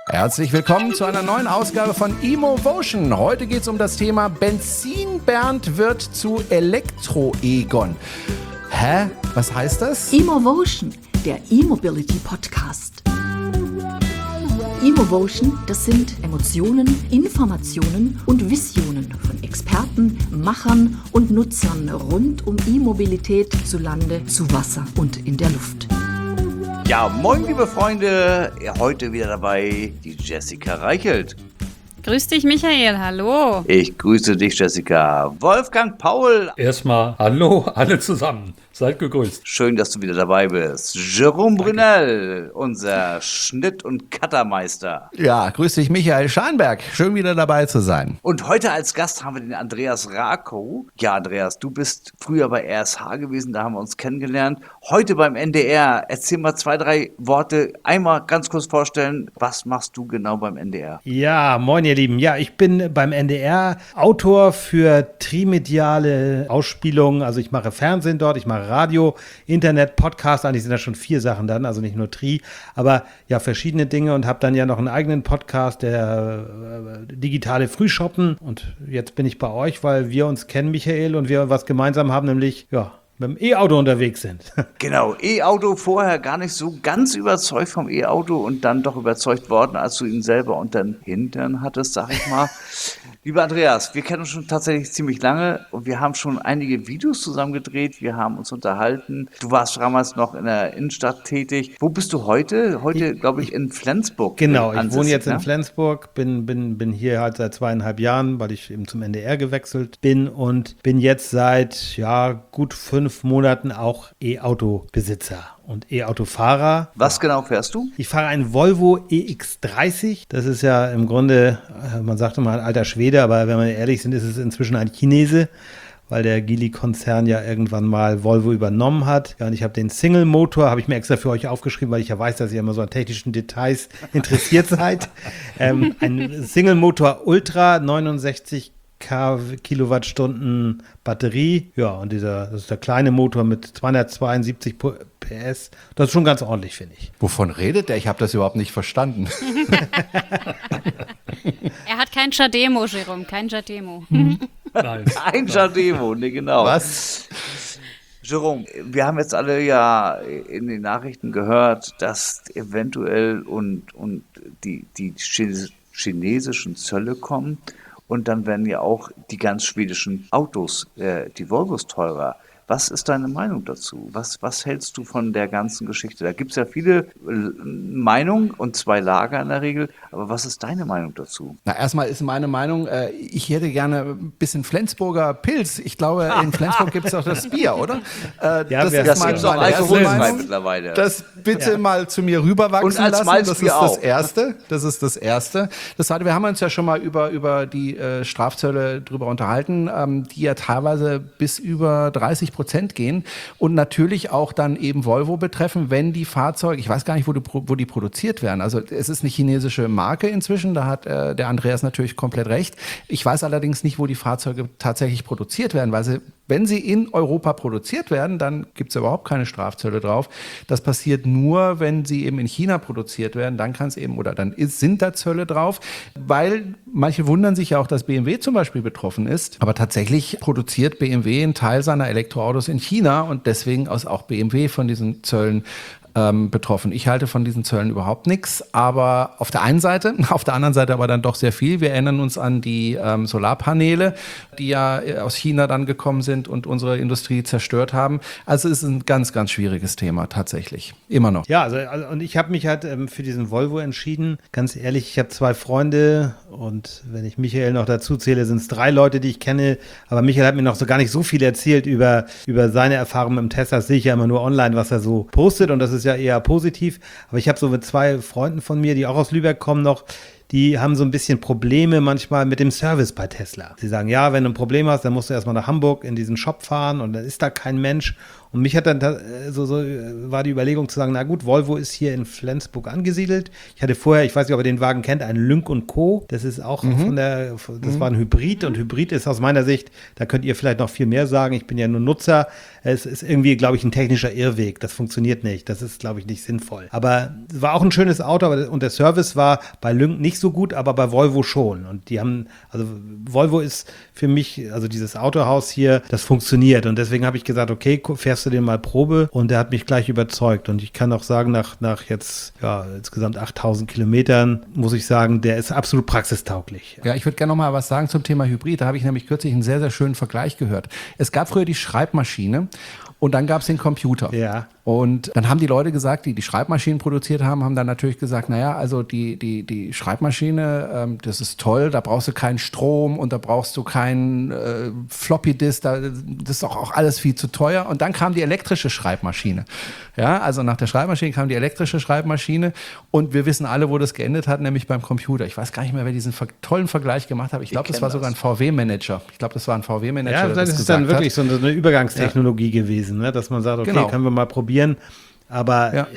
Herzlich willkommen zu einer neuen Ausgabe von Imovotion. Heute geht es um das Thema Benzin-Bernd wird zu Elektro-Egon. Hä? Was heißt das? Imovotion, der E-Mobility-Podcast. Imovotion, das sind Emotionen, Informationen und Visionen von Experten, Machern und Nutzern rund um E-Mobilität zu Lande, zu Wasser und in der Luft. Ja, moin liebe Freunde, heute wieder dabei die Jessica Reichelt. Grüß dich, Michael, hallo. Ich grüße dich, Jessica. Wolfgang Paul. Erstmal hallo alle zusammen, seid gegrüßt. Schön, dass du wieder dabei bist. Jerome Brunel, unser Schnitt- und Cuttermeister. Ja, grüß dich, Michael Schanberg. Schön wieder dabei zu sein. Und heute als Gast haben wir den Andreas Rakow. Ja, Andreas, du bist früher bei RSH gewesen, da haben wir uns kennengelernt. Heute beim NDR. Erzähl mal 2, 3 Worte. Einmal ganz kurz vorstellen, was machst du genau beim NDR? Ja, moin ihr Lieben. Ja, ich bin beim NDR Autor für trimediale Ausspielungen. Also ich mache Fernsehen dort, ich mache Radio, Internet, Podcast. Eigentlich sind das schon 4 Sachen dann, also nicht nur Tri, aber ja, verschiedene Dinge und habe dann ja noch einen eigenen Podcast, der digitale Frühshoppen. Und jetzt bin ich bei euch, weil wir uns kennen, Michael, und wir was gemeinsam haben, nämlich, ja, mit dem E-Auto unterwegs sind. Genau, E-Auto vorher gar nicht so ganz überzeugt vom E-Auto und dann doch überzeugt worden, als du ihn selber unter den Hintern hattest, sag ich mal. Lieber Andreas, wir kennen uns schon tatsächlich ziemlich lange und wir haben schon einige Videos zusammen gedreht, wir haben uns unterhalten. Du warst damals noch in der Innenstadt tätig. Wo bist du heute? Heute, glaube ich, in Flensburg. Genau, ich wohne jetzt in Flensburg, bin hier halt seit 2,5 Jahren, weil ich eben zum NDR gewechselt bin und bin jetzt seit, ja, gut 5 Monaten auch E-Auto-Besitzer und E-Auto-Fahrer. Was genau fährst du? Ich fahre einen Volvo EX30. Das ist ja im Grunde, man sagt immer ein alter Schwede, aber wenn wir ehrlich sind, ist es inzwischen ein Chinese, weil der Geely-Konzern ja irgendwann mal Volvo übernommen hat. Ja, und ich habe den Single-Motor, habe ich mir extra für euch aufgeschrieben, weil ich ja weiß, dass ihr immer so an technischen Details interessiert seid. Ein Single-Motor Ultra, 69 Kilowattstunden Batterie. Ja, und das ist der kleine Motor mit 272 PS. Das ist schon ganz ordentlich, finde ich. Wovon redet der? Ich habe das überhaupt nicht verstanden. Er hat kein Chademo, Jerome, kein Chademo. Nein. Ein Chademo, ne, genau. Was? Jerome, wir haben jetzt alle ja in den Nachrichten gehört, dass eventuell und die chinesischen Zölle kommen. Und dann werden ja auch die ganz schwedischen Autos, die Volvos, teurer. Was ist deine Meinung dazu? Was hältst du von der ganzen Geschichte? Da gibt es ja viele Meinungen und 2 Lager in der Regel. Aber was ist deine Meinung dazu? Na, erstmal ist meine Meinung, ich hätte gerne ein bisschen Flensburger Pilz. Ich glaube, in Flensburg gibt es auch das Bier, oder? Ja, das gibt es auch alkoholfrei mittlerweile. Das bitte mal zu mir rüberwachsen und als lassen. Malzbier Das ist das auch. Erste. Das ist das Erste. Das Zweite, wir haben uns ja schon mal über die Strafzölle drüber unterhalten, die ja teilweise bis über 30% gehen und natürlich auch dann eben Volvo betreffen, wenn die Fahrzeuge, ich weiß gar nicht, wo die produziert werden. Also es ist eine chinesische Marke inzwischen, da hat der Andreas natürlich komplett recht. Ich weiß allerdings nicht, wo die Fahrzeuge tatsächlich produziert werden, weil wenn sie in Europa produziert werden, dann gibt es überhaupt keine Strafzölle drauf. Das passiert nur, wenn sie eben in China produziert werden, dann kann es eben, oder dann sind da Zölle drauf, weil manche wundern sich ja auch, dass BMW zum Beispiel betroffen ist, aber tatsächlich produziert BMW einen Teil seiner Elektroautos in China und deswegen ist auch BMW von diesen Zöllen betroffen. Ich halte von diesen Zöllen überhaupt nichts, aber auf der einen Seite, auf der anderen Seite aber dann doch sehr viel. Wir erinnern uns an die Solarpaneele, die ja aus China dann gekommen sind und unsere Industrie zerstört haben. Also es ist ein ganz, ganz schwieriges Thema tatsächlich. Immer noch. Ja, also und ich habe mich halt für diesen Volvo entschieden. Ganz ehrlich, ich habe 2 Freunde und wenn ich Michael noch dazu zähle, sind es 3 Leute, die ich kenne. Aber Michael hat mir noch so gar nicht so viel erzählt über seine Erfahrungen im Tesla. Das sehe ich ja immer nur online, was er so postet und das ist ja eher positiv. Aber ich habe so mit 2 Freunden von mir, die auch aus Lübeck kommen noch, die haben so ein bisschen Probleme manchmal mit dem Service bei Tesla. Sie sagen, ja, wenn du ein Problem hast, dann musst du erstmal nach Hamburg in diesen Shop fahren und dann ist da kein Mensch. Und mich hat dann war die Überlegung zu sagen, na gut, Volvo ist hier in Flensburg angesiedelt. Ich hatte vorher, ich weiß nicht, ob ihr den Wagen kennt, einen Lynk & Co. Das ist auch das war ein Hybrid und Hybrid ist aus meiner Sicht, da könnt ihr vielleicht noch viel mehr sagen, ich bin ja nur Nutzer, es ist irgendwie, glaube ich, ein technischer Irrweg, das funktioniert nicht, das ist, glaube ich, nicht sinnvoll. Aber es war auch ein schönes Auto und der Service war bei Lynk nicht so gut, aber bei Volvo schon. Und die haben, also Volvo ist für mich, also dieses Autohaus hier, das funktioniert. Und deswegen habe ich gesagt, okay, fährst du den mal Probe? Und der hat mich gleich überzeugt. Und ich kann auch sagen, nach jetzt insgesamt 8000 Kilometern, muss ich sagen, der ist absolut praxistauglich. Ja, ich würde gerne noch mal was sagen zum Thema Hybrid. Da habe ich nämlich kürzlich einen sehr, sehr schönen Vergleich gehört. Es gab früher die Schreibmaschine und dann gab es den Computer. Ja. Und dann haben die Leute gesagt, die Schreibmaschinen produziert haben dann natürlich gesagt, naja, also die Schreibmaschine, das ist toll, da brauchst du keinen Strom und da brauchst du keinen Floppy-Disk, das ist auch alles viel zu teuer. Und dann kam die elektrische Schreibmaschine. Ja, also nach der Schreibmaschine kam die elektrische Schreibmaschine und wir wissen alle, wo das geendet hat, nämlich beim Computer. Ich weiß gar nicht mehr, wer diesen tollen Vergleich gemacht hat. Ich glaube, das war sogar ein VW-Manager. Ja, das ist dann wirklich so eine Übergangstechnologie gewesen, ne? Dass man sagt, okay, können wir mal probieren. Aber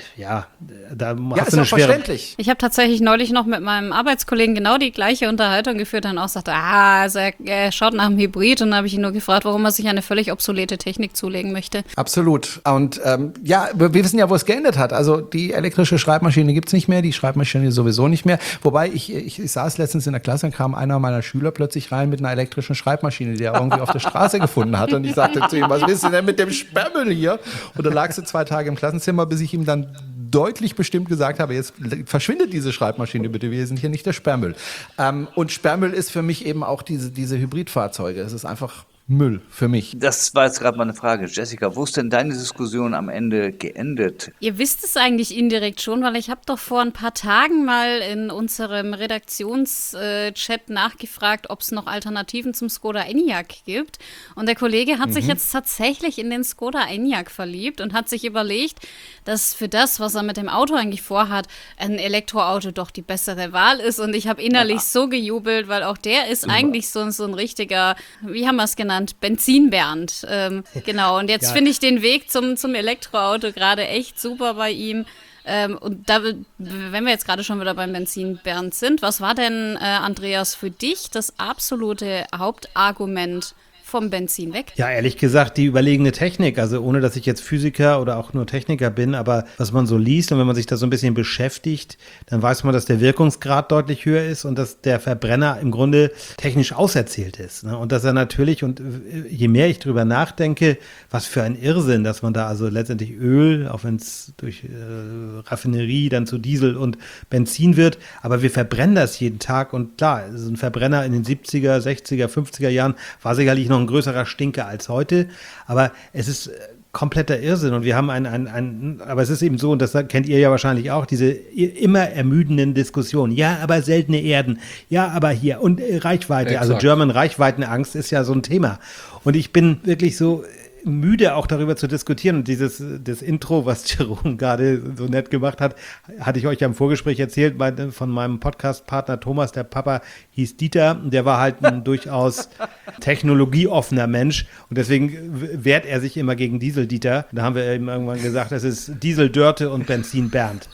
da hast du eine schwere... verständlich. Ich habe tatsächlich neulich noch mit meinem Arbeitskollegen genau die gleiche Unterhaltung geführt und auch sagte, also er schaut nach einem Hybrid und dann habe ich ihn nur gefragt, warum er sich eine völlig obsolete Technik zulegen möchte. Absolut. Und wir wissen ja, wo es geendet hat. Also die elektrische Schreibmaschine gibt es nicht mehr, die Schreibmaschine sowieso nicht mehr. Wobei ich saß letztens in der Klasse und kam einer meiner Schüler plötzlich rein mit einer elektrischen Schreibmaschine, die er irgendwie auf der Straße gefunden hat. Und ich sagte zu ihm, was willst du denn mit dem Sperrmüll hier? Und dann lag sie 2 Tage im Klassenzimmer, bis ich ihm dann deutlich bestimmt gesagt habe, jetzt verschwindet diese Schreibmaschine bitte, wir sind hier nicht der Sperrmüll. Und Sperrmüll ist für mich eben auch diese Hybridfahrzeuge. Es ist einfach Müll für mich. Das war jetzt gerade meine Frage. Jessica, wo ist denn deine Diskussion am Ende geendet? Ihr wisst es eigentlich indirekt schon, weil ich habe doch vor ein paar Tagen mal in unserem Redaktionschat nachgefragt, ob es noch Alternativen zum Skoda Enyaq gibt. Und der Kollege hat sich jetzt tatsächlich in den Skoda Enyaq verliebt und hat sich überlegt, dass für das, was er mit dem Auto eigentlich vorhat, ein Elektroauto doch die bessere Wahl ist. Und ich habe innerlich so gejubelt, weil auch der ist eigentlich so ein richtiger, wie haben wir es genannt, Benzinbernd. Genau, und jetzt finde ich den Weg zum Elektroauto gerade echt super bei ihm. Und da, wenn wir jetzt gerade schon wieder beim Benzinbernd sind, was war denn, Andreas, für dich das absolute Hauptargument vom Benzin weg? Ja, ehrlich gesagt, die überlegene Technik, also ohne, dass ich jetzt Physiker oder auch nur Techniker bin, aber was man so liest und wenn man sich da so ein bisschen beschäftigt, dann weiß man, dass der Wirkungsgrad deutlich höher ist und dass der Verbrenner im Grunde technisch auserzählt ist. Ne? Und dass er natürlich, und je mehr ich drüber nachdenke, was für ein Irrsinn, dass man da also letztendlich Öl, auch wenn es durch Raffinerie dann zu Diesel und Benzin wird, aber wir verbrennen das jeden Tag und klar, so ein Verbrenner in den 70er, 60er, 50er Jahren war sicherlich noch ein größerer Stinker als heute, aber es ist kompletter Irrsinn und wir haben aber es ist eben so, und das kennt ihr ja wahrscheinlich auch, diese immer ermüdenden Diskussionen. Ja, aber seltene Erden, ja, aber hier und Reichweite, Exakt. also German Reichweitenangst ist ja so ein Thema. Und ich bin wirklich so müde auch darüber zu diskutieren und das Intro, was Jerome gerade so nett gemacht hat, hatte ich euch ja im Vorgespräch erzählt von meinem Podcast-Partner Thomas, der Papa hieß Dieter, der war halt ein durchaus technologieoffener Mensch und deswegen wehrt er sich immer gegen Diesel-Dieter. Da haben wir eben irgendwann gesagt, das ist Diesel-Dörte und Benzin-Bernd.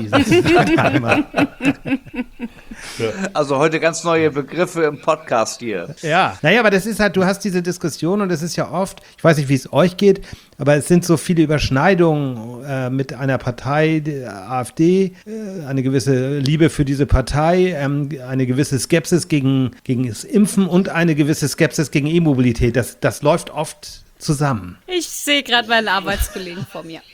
Also heute ganz neue Begriffe im Podcast hier. Ja, naja, aber das ist halt, du hast diese Diskussion und es ist ja oft, ich weiß nicht, wie es euch geht, aber es sind so viele Überschneidungen mit einer Partei, der AfD, eine gewisse Liebe für diese Partei, eine gewisse Skepsis gegen das Impfen und eine gewisse Skepsis gegen E-Mobilität. Das läuft oft zusammen. Ich sehe gerade meinen Arbeitskollegen vor mir.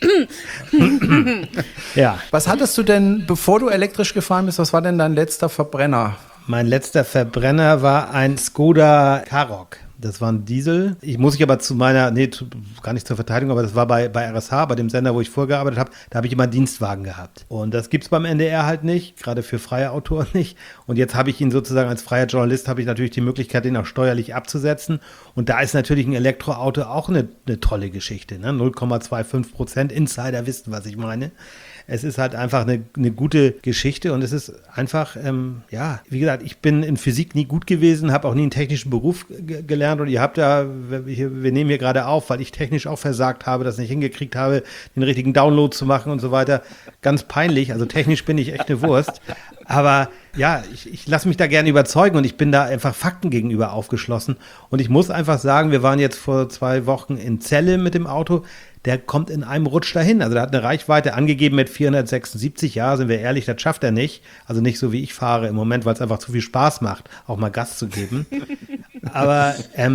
Ja. Was hattest du denn, bevor du elektrisch gefahren bist, was war denn dein letzter Verbrenner? Mein letzter Verbrenner war ein Skoda Karoq. Das war ein Diesel. Ich muss ich aber gar nicht zur Verteidigung, aber das war bei RSH, bei dem Sender, wo ich vorgearbeitet habe, da habe ich immer einen Dienstwagen gehabt. Und das gibt's beim NDR halt nicht, gerade für freie Autoren nicht. Und jetzt habe ich ihn sozusagen als freier Journalist, habe ich natürlich die Möglichkeit, den auch steuerlich abzusetzen. Und da ist natürlich ein Elektroauto auch eine tolle Geschichte. Ne? 0,25%, Insider wissen, was ich meine. Es ist halt einfach eine gute Geschichte und es ist einfach, wie gesagt, ich bin in Physik nie gut gewesen, habe auch nie einen technischen Beruf gelernt und ihr habt ja, wir nehmen hier gerade auf, weil ich technisch auch versagt habe, das nicht hingekriegt habe, den richtigen Download zu machen und so weiter. Ganz peinlich, also technisch bin ich echt eine Wurst. Aber ja, ich lasse mich da gerne überzeugen und ich bin da einfach Fakten gegenüber aufgeschlossen. Und ich muss einfach sagen, wir waren jetzt vor 2 Wochen in Celle mit dem Auto. Der kommt in einem Rutsch dahin. Also der hat eine Reichweite angegeben mit 476. Ja, sind wir ehrlich, das schafft er nicht. Also nicht so, wie ich fahre im Moment, weil es einfach zu viel Spaß macht, auch mal Gas zu geben. Aber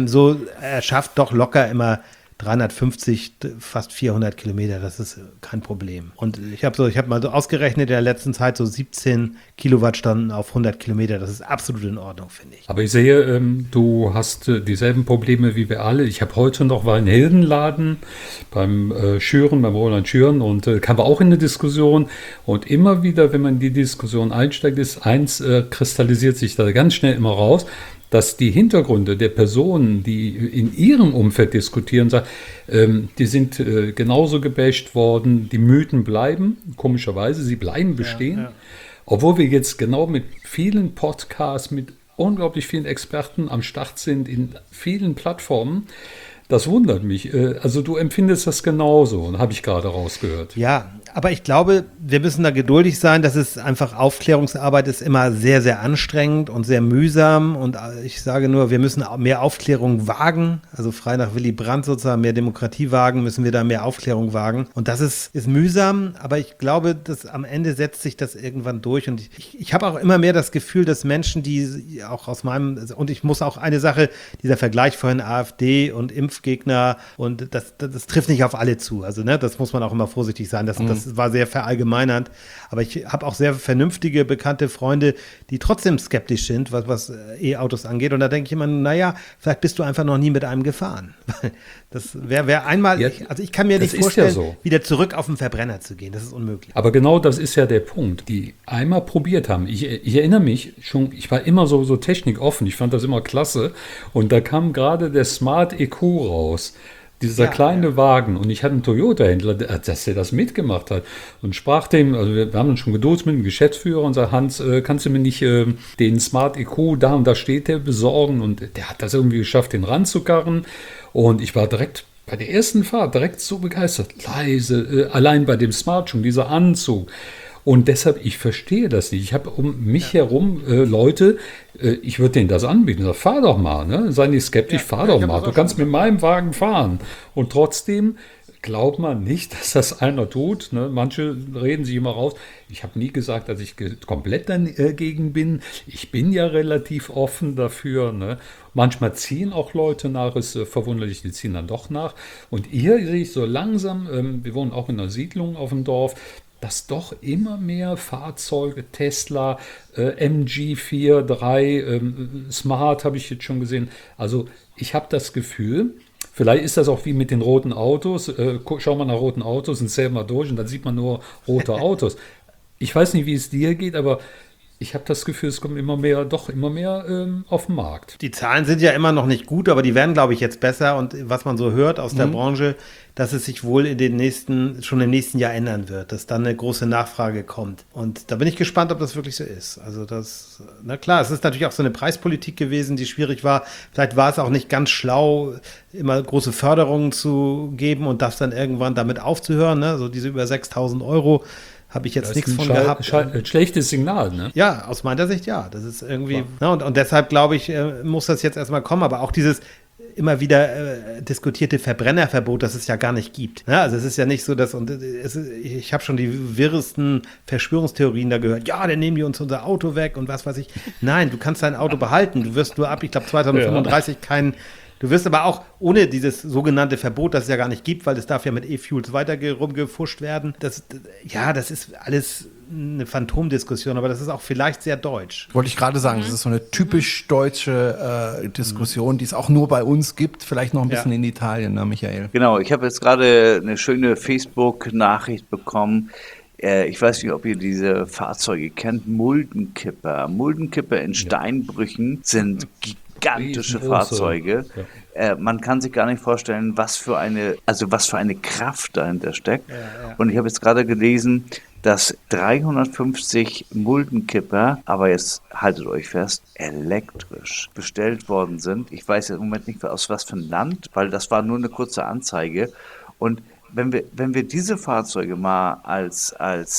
er schafft doch locker immer 350, fast 400 Kilometer, das ist kein Problem. Und ich habe mal so ausgerechnet, in der letzten Zeit so 17 Kilowattstunden auf 100 Kilometer, das ist absolut in Ordnung, finde ich. Aber ich sehe, du hast dieselben Probleme wie wir alle. Ich habe heute noch war in Hildenladen beim Schüren, beim Roland Schüren und kam auch in eine Diskussion. Und immer wieder, wenn man in die Diskussion einsteigt, ist eins kristallisiert sich da ganz schnell immer raus, dass die Hintergründe der Personen, die in ihrem Umfeld diskutieren, sagen, die sind genauso gebasht worden, die Mythen bleiben, komischerweise, sie bleiben bestehen. Ja. Obwohl wir jetzt genau mit vielen Podcasts, mit unglaublich vielen Experten am Start sind, in vielen Plattformen. Das wundert mich. Also du empfindest das genauso, habe ich gerade rausgehört. Ja, aber ich glaube, wir müssen da geduldig sein. Das ist einfach, Aufklärungsarbeit ist immer sehr, sehr anstrengend und sehr mühsam. Und ich sage nur, wir müssen mehr Aufklärung wagen. Also frei nach Willy Brandt sozusagen, mehr Demokratie wagen, müssen wir da mehr Aufklärung wagen. Und das ist mühsam, aber ich glaube, dass am Ende setzt sich das irgendwann durch. Und ich habe auch immer mehr das Gefühl, dass Menschen, die auch aus meinem, und ich muss auch eine Sache, dieser Vergleich vorhin AfD und Impfgegner, und das trifft nicht auf alle zu. Also das muss man auch immer vorsichtig sein. Das war sehr verallgemeinernd. Aber ich habe auch sehr vernünftige, bekannte Freunde, die trotzdem skeptisch sind, was E-Autos angeht. Und da denke ich immer, naja, vielleicht bist du einfach noch nie mit einem gefahren. Das wäre einmal, ja, also ich kann mir nicht vorstellen, ja so, wieder zurück auf den Verbrenner zu gehen. Das ist unmöglich. Aber genau das ist ja der Punkt, die einmal probiert haben. Ich erinnere mich schon, ich war immer so technikoffen, ich fand das immer klasse. Und da kam gerade der Smart EQ raus. Dieser kleine Wagen, und ich hatte einen Toyota-Händler, dass er das mitgemacht hat und sprach dem, also wir haben uns schon geduzt mit dem Geschäftsführer und sagt, Hans, kannst du mir nicht den Smart EQ, da und da steht der, besorgen? Und der hat das irgendwie geschafft, den ranzukarren, und ich war direkt bei der ersten Fahrt direkt so begeistert, leise, allein bei dem Smart schon, dieser Anzug. Und deshalb, ich verstehe das nicht. Ich habe um mich herum Leute, ich würde denen das anbieten. Sag, fahr doch mal, ne? Sei nicht skeptisch, fahr doch mal. Du kannst mit meinem Wagen fahren. Und trotzdem glaubt man nicht, dass das einer tut. Ne? Manche reden sich immer raus. Ich habe nie gesagt, dass ich komplett dagegen bin. Ich bin ja relativ offen dafür. Ne? Manchmal ziehen auch Leute nach, ist verwunderlich, die ziehen dann doch nach. Und hier sehe ich so langsam, wir wohnen auch in einer Siedlung auf dem Dorf, dass doch immer mehr Fahrzeuge, Tesla, MG4, 3, Smart habe ich jetzt schon gesehen. Also ich habe das Gefühl, vielleicht ist das auch wie mit den roten Autos. Schau mal nach roten Autos und zähl mal durch und dann sieht man nur rote Autos. Ich weiß nicht, wie es dir geht, aber ich habe das Gefühl, es kommt immer mehr auf den Markt. Die Zahlen sind ja immer noch nicht gut, aber die werden, glaube ich, jetzt besser. Und was man so hört aus der Branche, dass es sich wohl schon im nächsten Jahr ändern wird, dass dann eine große Nachfrage kommt. Und da bin ich gespannt, ob das wirklich so ist. Also na klar, es ist natürlich auch so eine Preispolitik gewesen, die schwierig war. Vielleicht war es auch nicht ganz schlau, immer große Förderungen zu geben und das dann irgendwann damit aufzuhören. Ne? So diese über 6.000 Euro. Habe ich jetzt nichts von gehabt. Schlechtes Signal, ne? Ja, aus meiner Sicht ja. Das ist irgendwie. Ja, und deshalb glaube ich, muss das jetzt erstmal kommen. Aber auch dieses immer wieder diskutierte Verbrennerverbot, das es ja gar nicht gibt. Ja, also es ist ja nicht so, dass. Ich habe schon die wirresten Verschwörungstheorien da gehört. Ja, dann nehmen die uns unser Auto weg und was weiß ich. Nein, du kannst dein Auto behalten. Du wirst nur ab, ich glaube, 2035 Du wirst aber auch ohne dieses sogenannte Verbot, das es ja gar nicht gibt, weil es darf ja mit E-Fuels weiter rumgefuscht werden. Das ist alles eine Phantomdiskussion, aber das ist auch vielleicht sehr deutsch. Wollte ich gerade sagen, das ist so eine typisch deutsche Diskussion, die es auch nur bei uns gibt, vielleicht noch ein bisschen in Italien, ne, Michael? Genau, ich habe jetzt gerade eine schöne Facebook-Nachricht bekommen. Ich weiß nicht, ob ihr diese Fahrzeuge kennt, Muldenkipper. Muldenkipper in Steinbrüchen sind gigantische Fahrzeuge. Ja. Man kann sich gar nicht vorstellen, was für eine Kraft dahinter steckt. Ja. Und ich habe jetzt gerade gelesen, dass 350 Muldenkipper, aber jetzt haltet euch fest, elektrisch bestellt worden sind. Ich weiß im Moment nicht, aus was für ein Land, weil das war nur eine kurze Anzeige. Und wenn wir diese Fahrzeuge mal als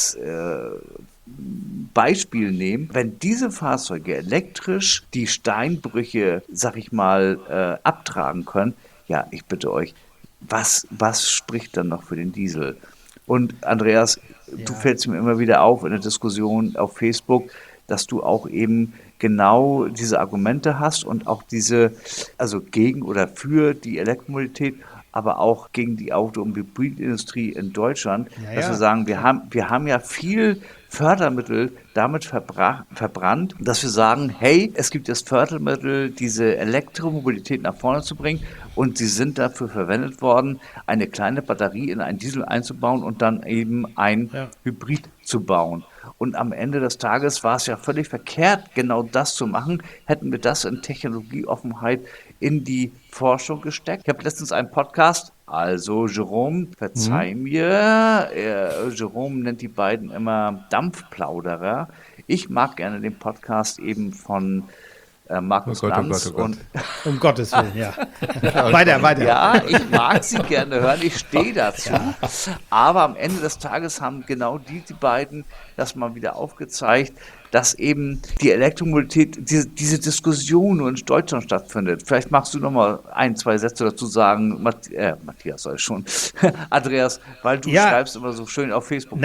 Beispiel nehmen, wenn diese Fahrzeuge elektrisch die Steinbrüche, sag ich mal, abtragen können, ja, ich bitte euch, was spricht dann noch für den Diesel? Und Andreas, du fällst mir immer wieder auf in der Diskussion auf Facebook, dass du auch eben genau diese Argumente hast und auch also gegen oder für die Elektromobilität, aber auch gegen die Auto- und Hybridindustrie in Deutschland, dass wir sagen, wir haben ja viel Fördermittel damit verbrannt, dass wir sagen, hey, es gibt jetzt Fördermittel, diese Elektromobilität nach vorne zu bringen und sie sind dafür verwendet worden, eine kleine Batterie in einen Diesel einzubauen und dann eben ein Hybrid zu bauen. Und am Ende des Tages war es ja völlig verkehrt, genau das zu machen, hätten wir das in Technologieoffenheit in die Forschung gesteckt. Ich habe letztens einen Podcast, also Jerome, verzeih mir, Jerome nennt die beiden immer Dampfplauderer. Ich mag gerne den Podcast eben von Markus Lanz. Und um Gottes Willen, ja. Weiter. Ja, ich mag sie gerne hören, ich stehe dazu. Ja. Aber am Ende des Tages haben genau die beiden das mal wieder aufgezeigt, dass eben die Elektromobilität, diese Diskussion nur in Deutschland stattfindet. Vielleicht magst du noch mal 1, 2 Sätze dazu sagen, Matthias soll schon, Andreas, weil du schreibst immer so schön auf Facebook,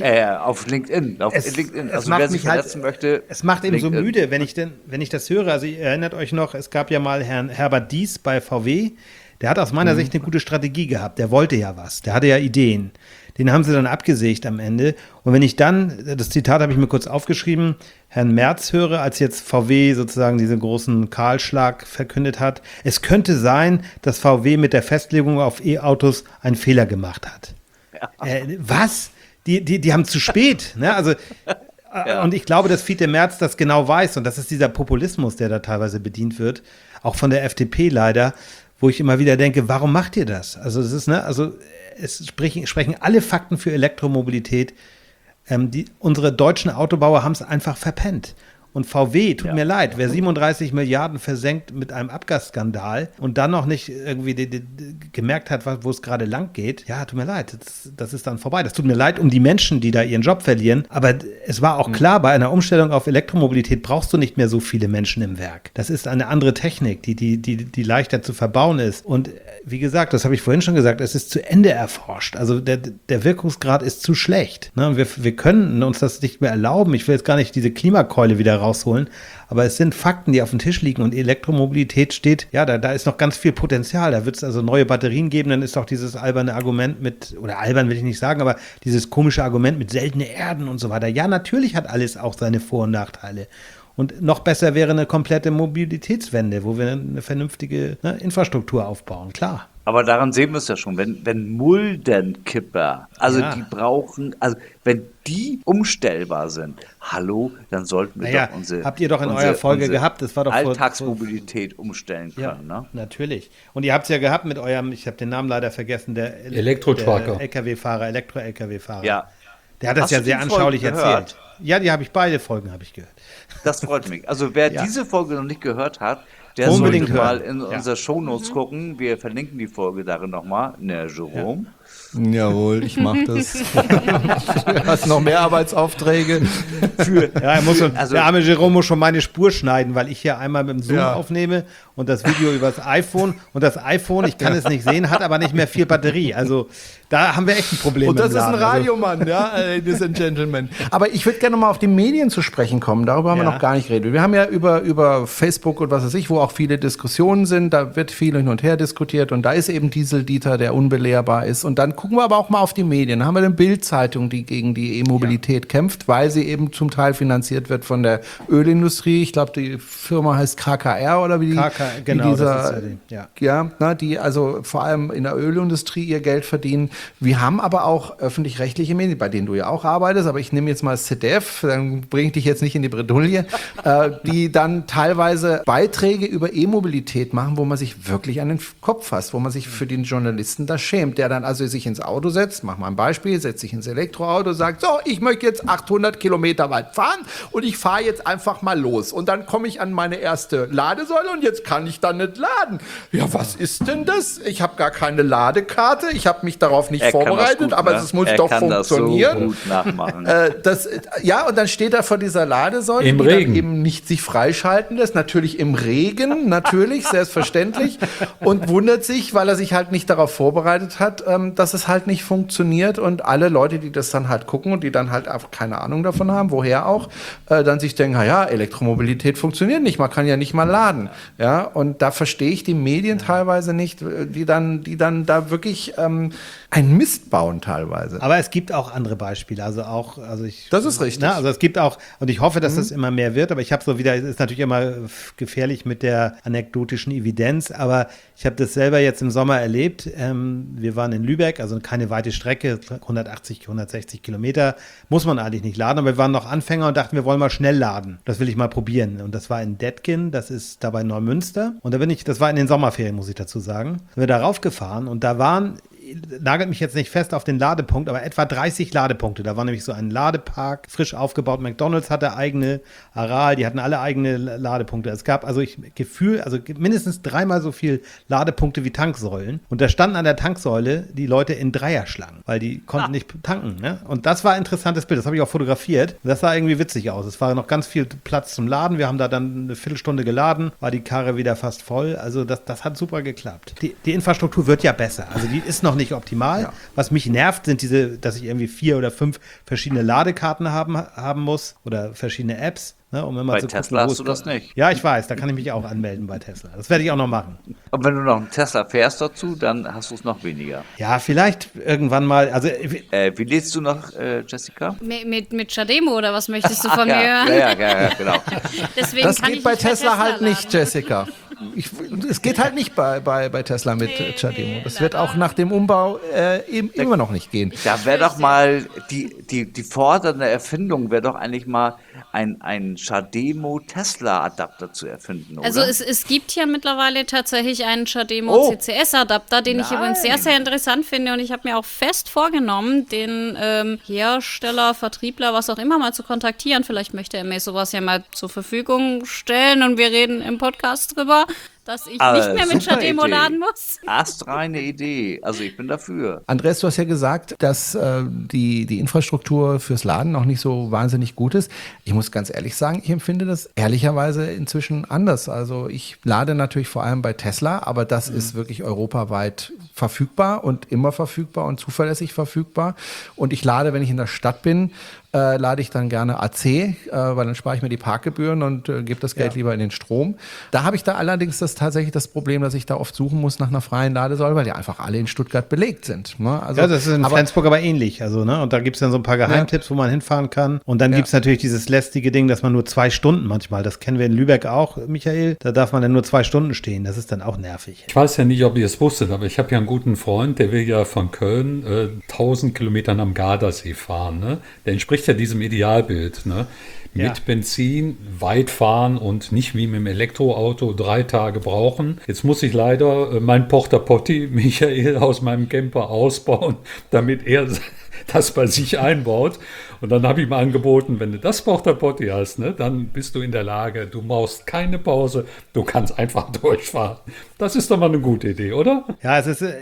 auf LinkedIn, LinkedIn. Also wer sich verletzen möchte. Es macht eben LinkedIn. so müde, wenn ich das höre. Also ihr erinnert euch noch, es gab ja mal Herrn Herbert Diess bei VW, der hat aus meiner Sicht eine gute Strategie gehabt, der wollte ja was, der hatte ja Ideen. Den haben sie dann abgesägt am Ende. Und wenn ich dann, das Zitat habe ich mir kurz aufgeschrieben, Herrn Merz höre, als jetzt VW sozusagen diesen großen Kahlschlag verkündet hat, es könnte sein, dass VW mit der Festlegung auf E-Autos einen Fehler gemacht hat. Ja. Was? Die haben zu spät. Ne? Also, und ich glaube, dass Fiete Merz das genau weiß. Und das ist dieser Populismus, der da teilweise bedient wird, auch von der FDP leider, wo ich immer wieder denke, warum macht ihr das? Also es ist, es sprechen alle Fakten für Elektromobilität. Unsere deutschen Autobauer haben es einfach verpennt. Und VW, tut mir leid, wer 37 Milliarden versenkt mit einem Abgasskandal und dann noch nicht irgendwie gemerkt hat, wo es gerade lang geht, ja, tut mir leid, das ist dann vorbei. Das tut mir leid um die Menschen, die da ihren Job verlieren. Aber es war auch klar, bei einer Umstellung auf Elektromobilität brauchst du nicht mehr so viele Menschen im Werk. Das ist eine andere Technik, die leichter zu verbauen ist. Und wie gesagt, das habe ich vorhin schon gesagt, es ist zu Ende erforscht. Also der Wirkungsgrad ist zu schlecht. Ne? Wir können uns das nicht mehr erlauben. Ich will jetzt gar nicht diese Klimakeule wieder rausholen, aber es sind Fakten, die auf dem Tisch liegen und Elektromobilität steht, ja, da ist noch ganz viel Potenzial. Da wird es also neue Batterien geben, dann ist doch dieses alberne Argument oder albern will ich nicht sagen, aber dieses komische Argument mit seltene Erden und so weiter. Ja, natürlich hat alles auch seine Vor- und Nachteile. Und noch besser wäre eine komplette Mobilitätswende, wo wir eine vernünftige Infrastruktur aufbauen, klar. Aber daran sehen wir es ja schon, wenn Muldenkipper, die brauchen, wenn die umstellbar sind, dann sollten wir doch unsere habt ihr doch in eurer Folge gehabt, das war doch Alltagsmobilität umstellen können. Ja, natürlich. Und ihr habt es ja gehabt mit eurem, ich habe den Namen leider vergessen, der Elektro-Trucker. Elektro-LKW-Fahrer. Ja. Der hat das ja sehr anschaulich erzählt. Ja, beide Folgen habe ich gehört. Das freut mich. Also wer diese Folge noch nicht gehört hat, der unbedingt sollte mal in unsere Shownotes gucken. Wir verlinken die Folge darin nochmal. Jerome. Jawohl, ich mache das. Du hast noch mehr Arbeitsaufträge. Der arme Jerome muss schon meine Spur schneiden, weil ich hier einmal mit dem Zoom aufnehme und das Video übers iPhone. Und das iPhone, ich kann es nicht sehen, hat aber nicht mehr viel Batterie. Also da haben wir echt ein Problem. Und das ist ein Radiomann, Ladies and Gentlemen. Aber ich würde gerne mal auf die Medien zu sprechen kommen. Darüber haben wir noch gar nicht geredet. Wir haben ja über Facebook und was weiß ich, wo auch viele Diskussionen sind. Da wird viel hin und her diskutiert. Und da ist eben Diesel-Dieter, der unbelehrbar ist. Und dann gucken wir aber auch mal auf die Medien. Da haben wir eine Bild-Zeitung, die gegen die E-Mobilität kämpft, weil sie eben zum Teil finanziert wird von der Ölindustrie. Ich glaube, die Firma heißt KKR oder wie die. Genau, das ist die also vor allem in der Ölindustrie ihr Geld verdienen. Wir haben aber auch öffentlich-rechtliche Medien, bei denen du ja auch arbeitest, aber ich nehme jetzt mal ZDF, dann bringe ich dich jetzt nicht in die Bredouille, die dann teilweise Beiträge über E-Mobilität machen, wo man sich wirklich an den Kopf fasst, wo man sich für den Journalisten da schämt, der dann also sich ins Auto setzt, mach mal ein Beispiel, setzt sich ins Elektroauto, sagt, so, ich möchte jetzt 800 Kilometer weit fahren und ich fahre jetzt einfach mal los. Und dann komme ich an meine erste Ladesäule und jetzt kann ich dann nicht laden. Ja, was ist denn das? Ich habe gar keine Ladekarte, ich habe mich darauf nicht vorbereitet, aber es muss doch funktionieren. Das so gut nachmachen. Und dann steht er vor dieser Ladesäule, Im die Regen. dann eben nicht sich freischalten lässt, natürlich im Regen, natürlich, selbstverständlich, und wundert sich, weil er sich halt nicht darauf vorbereitet hat, dass es halt nicht funktioniert und alle Leute, die das dann halt gucken und die dann halt einfach keine Ahnung davon haben, woher auch, dann sich denken, naja, Elektromobilität funktioniert nicht, man kann ja nicht mal laden. Ja, und da verstehe ich die Medien teilweise nicht, die dann da wirklich einen Mist bauen teilweise. Aber es gibt auch andere Beispiele. Das ist richtig. Also es gibt auch, und ich hoffe, dass das immer mehr wird, aber ich habe so wieder, es ist natürlich immer gefährlich mit der anekdotischen Evidenz, aber ich habe das selber jetzt im Sommer erlebt. Wir waren in Lübeck, also keine weite Strecke, 180, 160 Kilometer, muss man eigentlich nicht laden, aber wir waren noch Anfänger und dachten, wir wollen mal schnell laden. Das will ich mal probieren. Und das war in Detkin, das ist da bei Neumünster. Und das war in den Sommerferien, muss ich dazu sagen. Sind wir da raufgefahren und da waren, nagelt mich jetzt nicht fest auf den Ladepunkt, aber etwa 30 Ladepunkte. Da war nämlich so ein Ladepark, frisch aufgebaut. McDonald's hatte eigene, Aral, die hatten alle eigene Ladepunkte. Es gab mindestens 3-mal so viel Ladepunkte wie Tanksäulen. Und da standen an der Tanksäule die Leute in Dreierschlangen, weil die konnten nicht tanken. Ne? Und das war ein interessantes Bild. Das habe ich auch fotografiert. Das sah irgendwie witzig aus. Es war noch ganz viel Platz zum Laden. Wir haben da dann eine Viertelstunde geladen, war die Karre wieder fast voll. Also das hat super geklappt. Die Infrastruktur wird ja besser. Also die ist noch nicht optimal. Ja. Was mich nervt, sind dass ich irgendwie 4 oder 5 verschiedene Ladekarten haben muss oder verschiedene Apps. Ne, um immer bei zu Tesla gucken, hast du das nicht. Ja, ich weiß, da kann ich mich auch anmelden bei Tesla. Das werde ich auch noch machen. Und wenn du noch einen Tesla fährst dazu, dann hast du es noch weniger. Ja, vielleicht irgendwann mal. Also, wie lädst du noch, Jessica? Mit Chademo oder was möchtest du von mir hören? Ja, genau. Deswegen das kann geht ich bei nicht Tesla halt laden. nicht, Jessica. Es geht halt nicht bei Tesla mit Chademo. Das wird auch nach dem Umbau immer noch nicht gehen. Da wäre doch mal die fordernde Erfindung, wäre doch eigentlich mal ein Chademo-Tesla-Adapter zu erfinden, oder? Also es gibt ja mittlerweile tatsächlich einen Chademo CCS-Adapter, den ich übrigens sehr, sehr interessant finde, und ich habe mir auch fest vorgenommen, den Hersteller, Vertriebler, was auch immer, mal zu kontaktieren. Vielleicht möchte er mir sowas ja mal zur Verfügung stellen und wir reden im Podcast drüber, dass ich nicht mehr mit Chademo laden muss. Astreine Idee. Also ich bin dafür. Andreas, du hast ja gesagt, dass die Infrastruktur fürs Laden noch nicht so wahnsinnig gut ist. Ich muss ganz ehrlich sagen, ich empfinde das ehrlicherweise inzwischen anders. Also ich lade natürlich vor allem bei Tesla, aber das ist wirklich europaweit verfügbar und immer verfügbar und zuverlässig verfügbar. Und ich lade, wenn ich in der Stadt bin, lade ich dann gerne AC, weil dann spare ich mir die Parkgebühren und gebe das Geld lieber in den Strom. Da habe ich da allerdings tatsächlich das Problem, dass ich da oft suchen muss nach einer freien Ladesäule, weil die einfach alle in Stuttgart belegt sind. Ne? Also, ja, das ist in Flensburg aber ähnlich. Also, ne? Und da gibt es dann so ein paar Geheimtipps, wo man hinfahren kann. Und dann gibt es natürlich dieses lästige Ding, dass man nur 2 Stunden manchmal, das kennen wir in Lübeck auch, Michael, da darf man dann nur 2 Stunden stehen. Das ist dann auch nervig. Ich weiß ja nicht, ob ihr es wusstet, aber ich habe ja einen guten Freund, der will ja von Köln 1000 Kilometern am Gardasee fahren. Ne? Der entspricht ja diesem Idealbild. Ne? Mit Benzin weit fahren und nicht wie mit dem Elektroauto 3 Tage brauchen. Jetzt muss ich leider mein Porta Potty Michael aus meinem Camper ausbauen, damit er das bei sich einbaut. Und dann habe ich ihm angeboten, wenn du das Porta Potty hast, ne, dann bist du in der Lage, du brauchst keine Pause, du kannst einfach durchfahren. Das ist doch mal eine gute Idee, oder? Ja, es ist...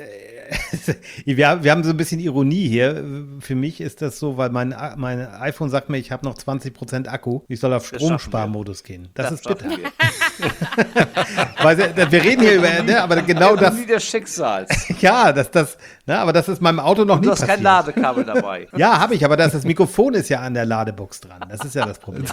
wir haben so ein bisschen Ironie hier. Für mich ist das so, weil mein iPhone sagt mir, ich habe noch 20% Akku. Ich soll auf Stromsparmodus gehen. Das ist bitter. Weil wir reden hier über, ne, aber genau das. Lied des Schicksals. Ja, ne, aber das ist meinem Auto noch nie passiert. Du hast kein Ladekabel dabei. Ja, habe ich, aber das Mikrofon ist ja an der Ladebox dran. Das ist ja das Problem.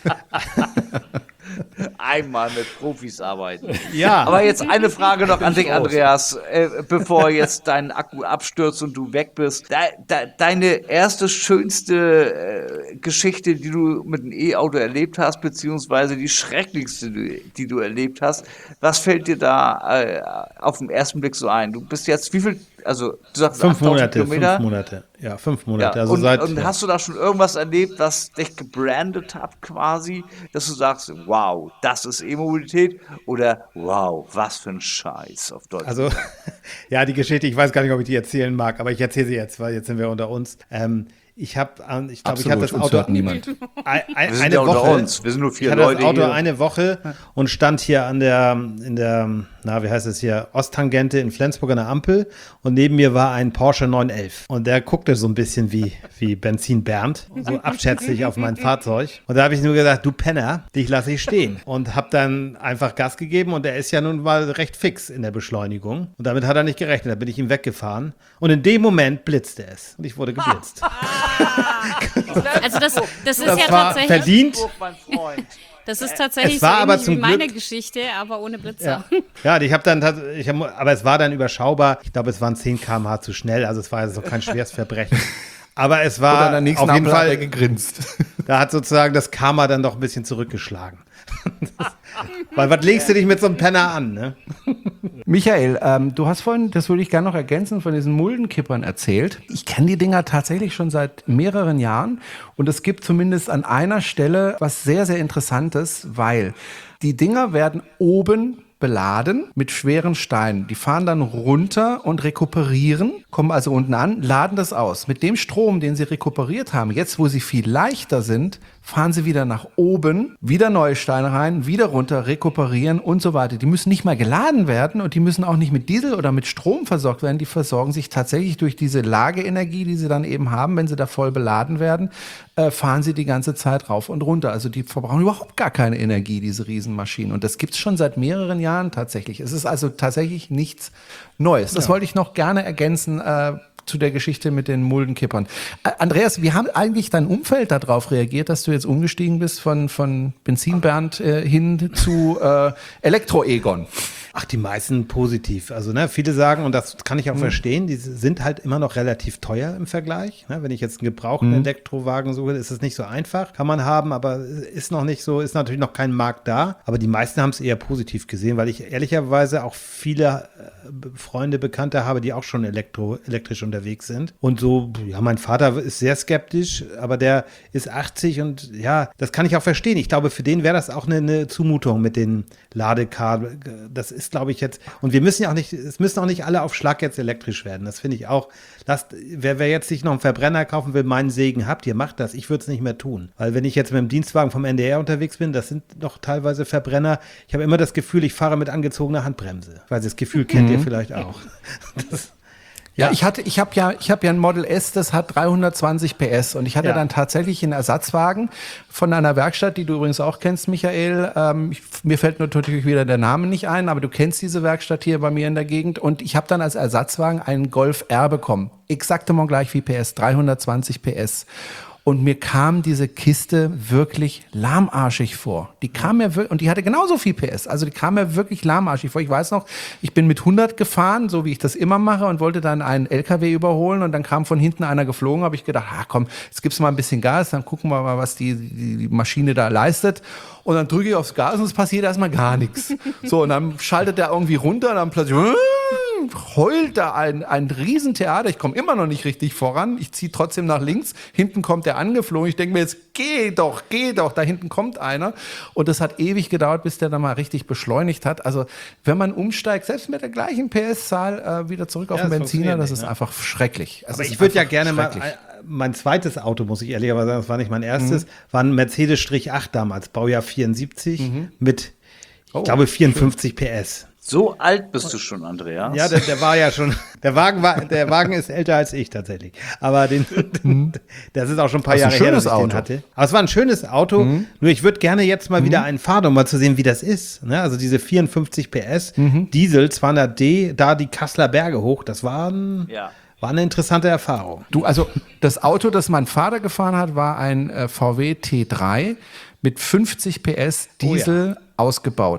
Einmal mit Profis arbeiten. Ja. Aber jetzt eine Frage noch an dich, Andreas, bevor jetzt dein Akku abstürzt und du weg bist. Deine erste, schönste Geschichte, die du mit einem E-Auto erlebt hast, beziehungsweise die schrecklichste, die du erlebt hast, was fällt dir da auf den ersten Blick so ein? Du bist jetzt, wie viel Also du sagst 5 8000 Monate, Kilometer. 5 Monate. Ja, 5 Monate. Ja, Also und hast du da schon irgendwas erlebt, was dich gebrandet hat quasi, dass du sagst, wow, das ist E-Mobilität oder wow, was für ein Scheiß auf Deutsch. Also, ja, die Geschichte, ich weiß gar nicht, ob ich die erzählen mag, aber ich erzähle sie jetzt, weil jetzt sind wir unter uns. Ich glaube, ich hatte das uns Auto hört niemand. wir sind ja unter uns, wir sind nur 4 Ich hatte Leute das Auto hier. eine Woche und stand hier in der, wie heißt es hier, Osttangente in Flensburg an der Ampel und neben mir war ein Porsche 911 und der guckte so ein bisschen wie Benzin Bernd, so abschätzig auf mein Fahrzeug und da habe ich nur gesagt, du Penner, dich lasse ich stehen und habe dann einfach Gas gegeben und er ist ja nun mal recht fix in der Beschleunigung und damit hat er nicht gerechnet, da bin ich ihm weggefahren und in dem Moment blitzte es und ich wurde geblitzt. Also das ist ja war tatsächlich, verdient. Mein Freund. das ist tatsächlich Es war so aber ähnlich wie zum meine Glück- Geschichte, aber ohne Blitzer. Ja, ich habe dann, aber es war dann überschaubar. Ich glaube, es waren 10 km/h zu schnell, also es war also kein schweres Verbrechen. Aber es Und war an der nächsten auf jeden Ampel hat er Fall, gegrinst. da hat sozusagen das Karma dann doch ein bisschen zurückgeschlagen. Weil was legst du dich mit so einem Penner an, ne? Michael, du hast vorhin, das würde ich gerne noch ergänzen, von diesen Muldenkippern erzählt. Ich kenne die Dinger tatsächlich schon seit mehreren Jahren und es gibt zumindest an einer Stelle was sehr, sehr Interessantes, weil die Dinger werden oben beladen mit schweren Steinen. Die fahren dann runter und rekuperieren, kommen also unten an, laden das aus. Mit dem Strom, den sie rekuperiert haben, jetzt wo sie viel leichter sind, fahren sie wieder nach oben, wieder neue Steine rein, wieder runter, rekuperieren und so weiter. Die müssen nicht mal geladen werden und die müssen auch nicht mit Diesel oder mit Strom versorgt werden. Die versorgen sich tatsächlich durch diese Lageenergie, die sie dann eben haben, wenn sie da voll beladen werden, fahren sie die ganze Zeit rauf und runter. Also die verbrauchen überhaupt gar keine Energie, diese Riesenmaschinen. Und das gibt's schon seit mehreren Jahren tatsächlich. Es ist also tatsächlich nichts Neues. Das wollte ich noch gerne ergänzen zu der Geschichte mit den Muldenkippern. Andreas, wie haben eigentlich dein Umfeld darauf reagiert, dass du jetzt umgestiegen bist von Benzinbernd hin zu Elektro-Egon? Ach, die meisten positiv. Also, ne, viele sagen, und das kann ich auch verstehen, die sind halt immer noch relativ teuer im Vergleich. Ne, wenn ich jetzt einen gebrauchten Elektrowagen suche, ist es nicht so einfach. Kann man haben, aber ist noch nicht so, ist natürlich noch kein Markt da. Aber die meisten haben es eher positiv gesehen, weil ich ehrlicherweise auch viele Freunde, Bekannte habe, die auch schon elektrisch unterwegs sind. Und so, ja, mein Vater ist sehr skeptisch, aber der ist 80 und ja, das kann ich auch verstehen. Ich glaube, für den wäre das auch eine Zumutung mit den Ladekabel. Das ist, glaube ich, jetzt, und wir müssen ja auch nicht, es müssen auch nicht alle auf Schlag jetzt elektrisch werden. Das finde ich auch. Wer jetzt sich noch einen Verbrenner kaufen will, meinen Segen habt, ihr macht das. Ich würde es nicht mehr tun. Weil wenn ich jetzt mit dem Dienstwagen vom NDR unterwegs bin, das sind noch teilweise Verbrenner. Ich habe immer das Gefühl, ich fahre mit angezogener Handbremse. Weil das Gefühl kennt ihr vielleicht auch. Ja, ich habe ja ein Model S, das hat 320 PS und ich hatte dann tatsächlich einen Ersatzwagen von einer Werkstatt, die du übrigens auch kennst, Michael. Mir fällt natürlich wieder der Name nicht ein, aber du kennst diese Werkstatt hier bei mir in der Gegend und ich habe dann als Ersatzwagen einen Golf R bekommen. Exaktement gleich wie PS, 320 PS. Und mir kam diese Kiste wirklich lahmarschig vor. Die kam mir und die hatte genauso viel PS. Also die kam mir wirklich lahmarschig vor. Ich weiß noch, ich bin mit 100 gefahren, so wie ich das immer mache, und wollte dann einen LKW überholen. Und dann kam von hinten einer geflogen. Habe ich gedacht, komm, jetzt gibst du mal ein bisschen Gas, dann gucken wir mal, was die Maschine da leistet. Und dann drücke ich aufs Gas und es passiert erstmal gar nichts. So, und dann schaltet der irgendwie runter und dann plötzlich heult da ein Riesentheater. Ich komme immer noch nicht richtig voran. Ich ziehe trotzdem nach links. Hinten kommt der angeflogen. Ich denke mir jetzt, geh doch. Da hinten kommt einer. Und das hat ewig gedauert, bis der dann mal richtig beschleunigt hat. Also, wenn man umsteigt, selbst mit der gleichen PS-Zahl wieder zurück auf den Benziner, das ist einfach schrecklich. Aber ich würde ja gerne mal, mein zweites Auto, muss ich ehrlicherweise sagen, das war nicht mein erstes, war ein Mercedes-8 damals, Baujahr 74, mit, ich glaube, 54 PS. So alt bist du schon, Andreas. Ja, der war ja schon, der Wagen ist älter als ich tatsächlich. Aber das ist auch schon ein paar Jahre her, dass ich den hatte. Aber es war ein schönes Auto. Nur ich würde gerne jetzt mal wieder einen fahren, um mal zu sehen, wie das ist. Ne? Also diese 54 PS, Diesel 200D, da die Kasseler Berge hoch, das war eine interessante Erfahrung. Du, also das Auto, das mein Vater gefahren hat, war ein VW T3 mit 50 PS Diesel ausgebaut.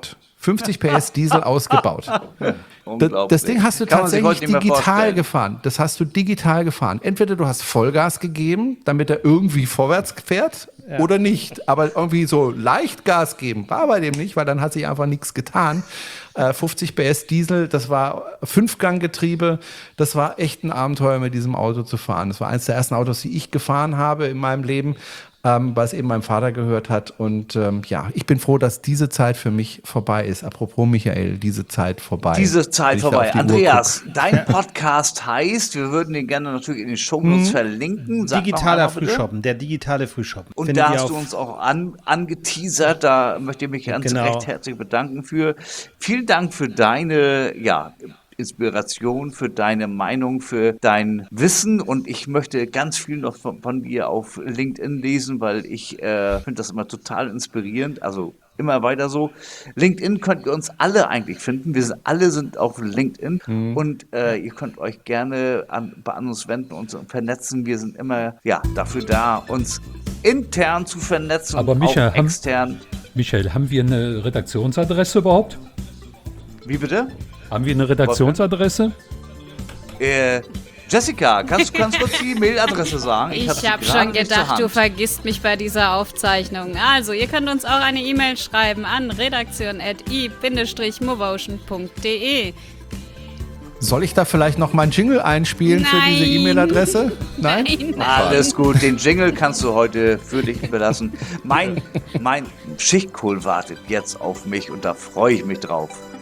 50 PS Diesel ausgebaut. Unglaublich. Das Ding hast du Kann man sich tatsächlich heute nicht mehr digital vorstellen. gefahren. Das hast du digital gefahren. Entweder du hast Vollgas gegeben, damit er irgendwie vorwärts fährt, oder nicht. Aber irgendwie so leicht Gas geben war bei dem nicht, weil dann hat sich einfach nichts getan. 50 PS Diesel, das war 5-Gang-Getriebe. Das war echt ein Abenteuer, mit diesem Auto zu fahren. Das war eines der ersten Autos, die ich gefahren habe in meinem Leben, weil es eben meinem Vater gehört hat. Und ich bin froh, dass diese Zeit für mich vorbei ist. Apropos Michael, diese Zeit vorbei. Diese Zeit Wenn ich da vorbei. auf die Uhr Andreas, dein Podcast heißt, wir würden den gerne natürlich in den Shownotes verlinken. Sag Digitaler noch einmal bitte. Frühschoppen, der digitale Frühschoppen. Und Findet da ihr hast auf- du uns auch angeteasert, da möchte ich mich ganz Genau. recht herzlich bedanken für. Vielen Dank für deine, Inspiration, für deine Meinung, für dein Wissen, und ich möchte ganz viel noch von dir auf LinkedIn lesen, weil ich finde das immer total inspirierend, also immer weiter so. LinkedIn könnt ihr uns alle eigentlich finden, wir sind auf LinkedIn und ihr könnt euch gerne bei uns wenden und vernetzen, wir sind immer dafür da, uns intern zu vernetzen Aber und Michael, auch extern. Michael, haben wir eine Redaktionsadresse überhaupt? Wie bitte? Haben wir eine Redaktionsadresse? Jessica, kannst du kurz die Mailadresse sagen? Ich hab sie habe gerade schon nicht zur gedacht, du Hand. vergisst mich bei dieser Aufzeichnung. Also, ihr könnt uns auch eine E-Mail schreiben an redaktion@i-movotion.de. Soll ich da vielleicht noch mal einen Jingle einspielen für diese Nein. E-Mail-Adresse? Nein? Alles gut, den Jingle kannst du heute für dich belassen. Mein Schichtkohl wartet jetzt auf mich und da freue ich mich drauf.